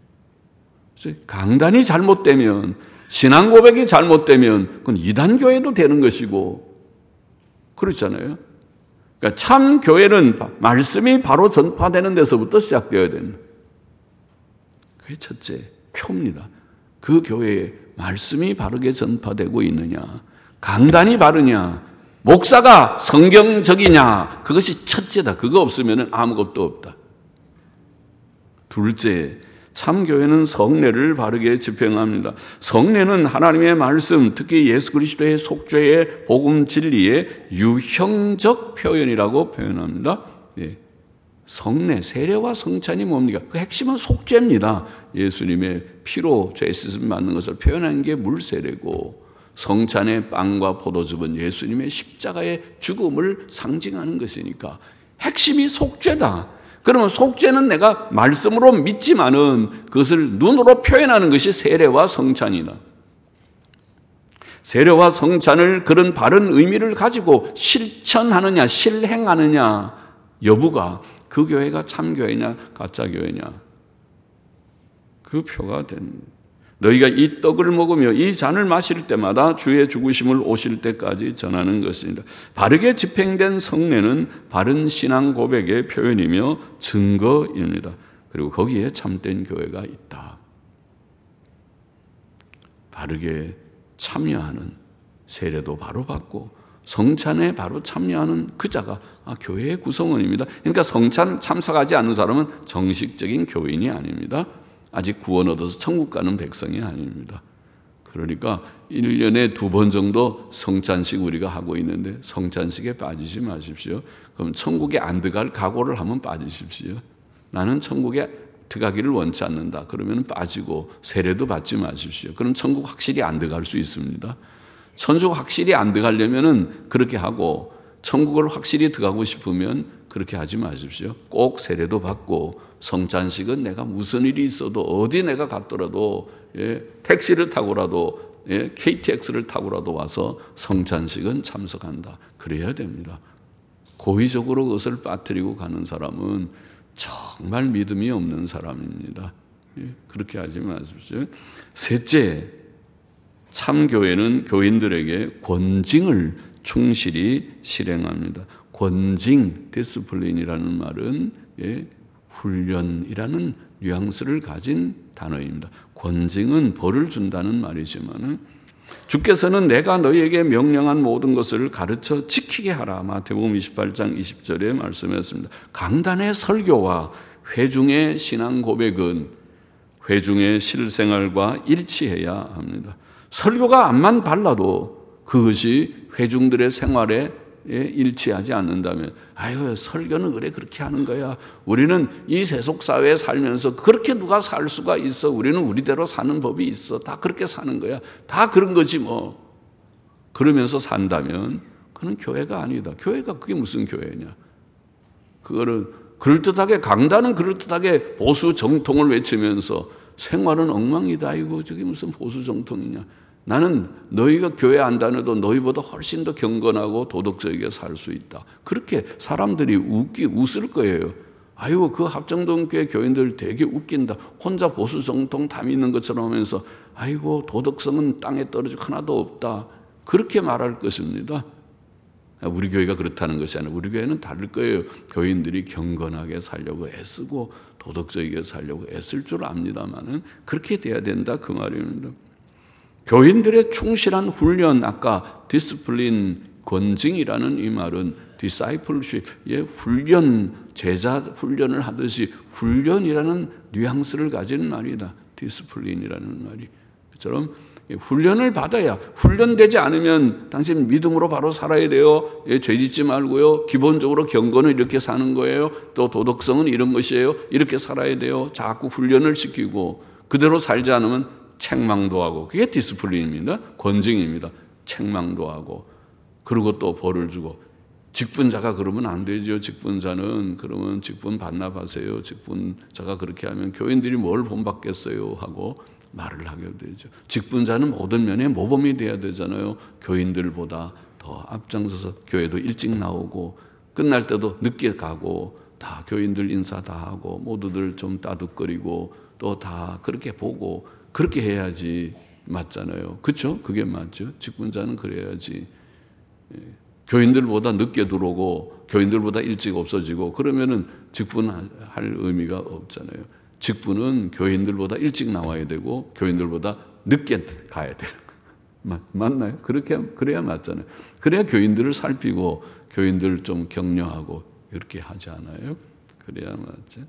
강단이 잘못되면, 신앙 고백이 잘못되면 그건 이단교회도 되는 것이고 그렇잖아요. 그러니까 참 교회는 말씀이 바로 전파되는 데서부터 시작되어야 됩니다. 그게 첫째 표입니다. 그 교회에 말씀이 바르게 전파되고 있느냐, 강단이 바르냐, 목사가 성경적이냐, 그것이 첫째다. 그거 없으면 아무것도 없다. 둘째, 참교회는 성례를 바르게 집행합니다. 성례는 하나님의 말씀, 특히 예수 그리스도의 속죄의 복음 진리의 유형적 표현이라고 표현합니다. 성례, 세례와 성찬이 뭡니까? 그 핵심은 속죄입니다. 예수님의 피로 죄 씻음 받는 것을 표현하는 게 물세례고, 성찬의 빵과 포도즙은 예수님의 십자가의 죽음을 상징하는 것이니까 핵심이 속죄다. 그러면 속죄는 내가 말씀으로 믿지만은 그것을 눈으로 표현하는 것이 세례와 성찬이다. 세례와 성찬을 그런 바른 의미를 가지고 실천하느냐, 실행하느냐 여부가 그 교회가 참교회냐 가짜교회냐 그 표가 됩니다. 너희가 이 떡을 먹으며 이 잔을 마실 때마다 주의 죽으심을 오실 때까지 전하는 것입니다. 바르게 집행된 성례는 바른 신앙 고백의 표현이며 증거입니다. 그리고 거기에 참된 교회가 있다. 바르게 참여하는, 세례도 바로 받고 성찬에 바로 참여하는 그 자가 교회의 구성원입니다. 그러니까 성찬 참석하지 않는 사람은 정식적인 교인이 아닙니다. 아직 구원 얻어서 천국 가는 백성이 아닙니다. 그러니까 1년에 2번 정도 성찬식 우리가 하고 있는데 성찬식에 빠지지 마십시오. 그럼 천국에 안 들어갈 각오를 하면 빠지십시오. 나는 천국에 들어가기를 원치 않는다. 그러면 빠지고 세례도 받지 마십시오. 그럼 천국 확실히 안 들어갈 수 있습니다. 천국 확실히 안 들어가려면은 그렇게 하고 천국을 확실히 들어가고 싶으면 그렇게 하지 마십시오. 꼭 세례도 받고 성찬식은 내가 무슨 일이 있어도 어디 내가 갔더라도 택시를 타고라도 KTX를 타고라도 와서 성찬식은 참석한다. 그래야 됩니다. 고의적으로 그것을 빠뜨리고 가는 사람은 정말 믿음이 없는 사람입니다. 그렇게 하지 마십시오. 셋째, 참교회는 교인들에게 권징을 충실히 실행합니다. 권징, 디스플린이라는 말은 훈련이라는 뉘앙스를 가진 단어입니다. 권징은 벌을 준다는 말이지만 주께서는 내가 너희에게 명령한 모든 것을 가르쳐 지키게 하라. 마태복음 28장 20절에 말씀했습니다. 강단의 설교와 회중의 신앙 고백은 회중의 실생활과 일치해야 합니다. 설교가 암만 발라도 그것이 회중들의 생활에 일치하지 않는다면 설교는 그래 그렇게 하는 거야. 우리는 이 세속사회에 살면서 그렇게 누가 살 수가 있어. 우리는 우리대로 사는 법이 있어. 다 그렇게 사는 거야. 다 그런 거지 뭐. 그러면서 산다면 그건 교회가 아니다. 교회가 그게 무슨 교회냐. 그거를 그럴듯하게 강단은 그럴듯하게 보수 정통을 외치면서 생활은 엉망이다. 이거 저게 무슨 보수 정통이냐. 나는 너희가 교회 안 다녀도 너희보다 훨씬 더 경건하고 도덕적이게 살 수 있다. 그렇게 사람들이 웃을 거예요. 그 합정동교회 교인들 되게 웃긴다. 혼자 보수 정통 다 믿는 것처럼 하면서 도덕성은 땅에 떨어지고 하나도 없다. 그렇게 말할 것입니다. 우리 교회가 그렇다는 것이 아니라 우리 교회는 다를 거예요. 교인들이 경건하게 살려고 애쓰고 도덕적이게 살려고 애쓸 줄 압니다만은 그렇게 돼야 된다 그 말입니다. 교인들의 충실한 훈련, 아까 디스플린, 권징이라는 이 말은 디사이플십의 훈련, 제자 훈련을 하듯이 훈련이라는 뉘앙스를 가진 말이다. 디스플린이라는 말이. 그처럼 훈련을 받아야, 훈련되지 않으면 당신 믿음으로 바로 살아야 돼요. 죄 짓지 말고요. 기본적으로 경건은 이렇게 사는 거예요. 또 도덕성은 이런 것이에요. 이렇게 살아야 돼요. 자꾸 훈련을 시키고 그대로 살지 않으면 책망도 하고, 그게 디스플린입니다. 권징입니다. 책망도 하고, 그리고 또 벌을 주고. 직분자가 그러면 안 되죠. 직분자는 그러면 직분 반납하세요. 직분자가 그렇게 하면 교인들이 뭘 본받겠어요 하고 말을 하게 되죠. 직분자는 모든 면에 모범이 돼야 되잖아요. 교인들보다 더 앞장서서 교회도 일찍 나오고 끝날 때도 늦게 가고 다 교인들 인사 다 하고 모두들 좀 따뜻거리고 또 다 그렇게 보고 그렇게 해야지 맞잖아요. 그렇죠? 그게 맞죠. 직분자는 그래야지. 교인들보다 늦게 들어오고 교인들보다 일찍 없어지고 그러면은 직분할 의미가 없잖아요. 직분은 교인들보다 일찍 나와야 되고 교인들보다 늦게 가야 돼요. 맞나요? 그래야 맞잖아요. 그래야 교인들을 살피고 교인들을 좀 격려하고 이렇게 하지 않아요? 그래야 맞죠.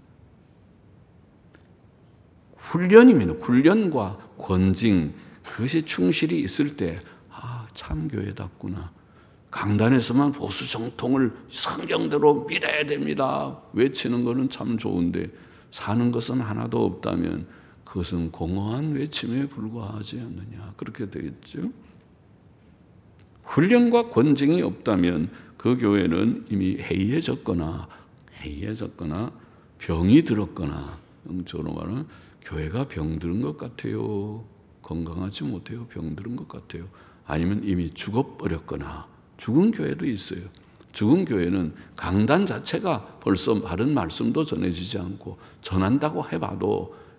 훈련입니다. 훈련과 권징, 그것이 충실히 있을 때 참 교회답구나. 강단에서만 보수 정통을 성경대로 믿어야 됩니다. 외치는 것은 참 좋은데 사는 것은 하나도 없다면 그것은 공허한 외침에 불과하지 않느냐. 그렇게 되겠죠. 훈련과 권징이 없다면 그 교회는 이미 해이해졌거나 병이 들었거나, 영적으로 말하면 교회가 병들은 것 같아요. 건강하지 못해요. 병들은 것 같아요. 아니면 이미 죽어버렸거나 죽은 교회도 있어요. 죽은 교회는 강단 자체가 벌써 바른 말씀도 전해지지 않고 전한다고 해봐도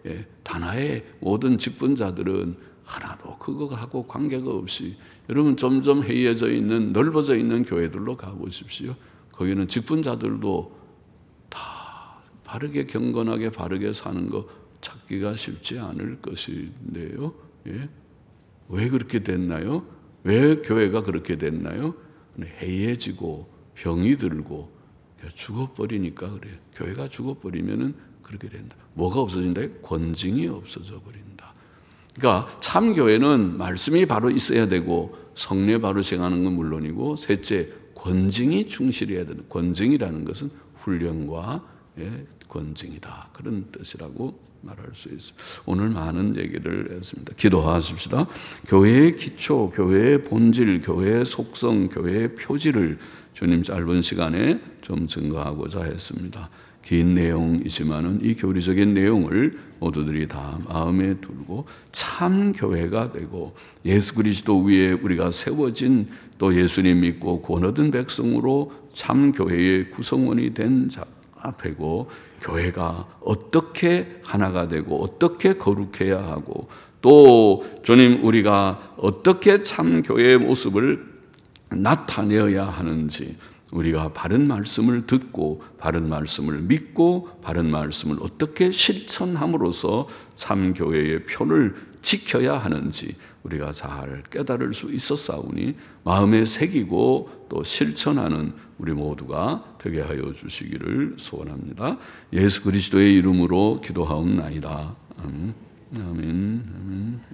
단하의 모든 직분자들은 하나도 그거하고 관계가 없이 여러분 점점 해이해져 있는 넓어져 있는 교회들로 가보십시오. 거기는 직분자들도 다 바르게 경건하게 바르게 사는 거 찾기가 쉽지 않을 것인데요. 왜 그렇게 됐나요? 왜 교회가 그렇게 됐나요? 해이해지고 병이 들고 죽어버리니까 그래요. 교회가 죽어버리면은 그렇게 된다. 뭐가 없어진다? 권징이 없어져 버린다. 그러니까 참 교회는 말씀이 바로 있어야 되고 성례 바로 시행하는 건 물론이고, 셋째 권징이 충실해야 된다. 권징이라는 것은 훈련과 권징이다. 그런 뜻이라고 말할 수 있습니다. 오늘 많은 얘기를 했습니다. 기도하십시다. 교회의 기초, 교회의 본질, 교회의 속성, 교회의 표지를 주님 짧은 시간에 좀 증거하고자 했습니다. 긴 내용이지만은 이 교리적인 내용을 모두들이 다 마음에 두고 참 교회가 되고 예수 그리스도 위에 우리가 세워진 또 예수님 믿고 구원 얻은 백성으로 참 교회의 구성원이 된 자가 되고, 교회가 어떻게 하나가 되고 어떻게 거룩해야 하고 또 주님 우리가 어떻게 참 교회의 모습을 나타내어야 하는지, 우리가 바른 말씀을 듣고 바른 말씀을 믿고 바른 말씀을 어떻게 실천함으로써 참 교회의 표를 지켜야 하는지 우리가 잘 깨달을 수 있었사오니 마음에 새기고 또 실천하는 우리 모두가 되게 하여 주시기를 소원합니다. 예수 그리스도의 이름으로 기도하옵나이다. 아멘. 아멘.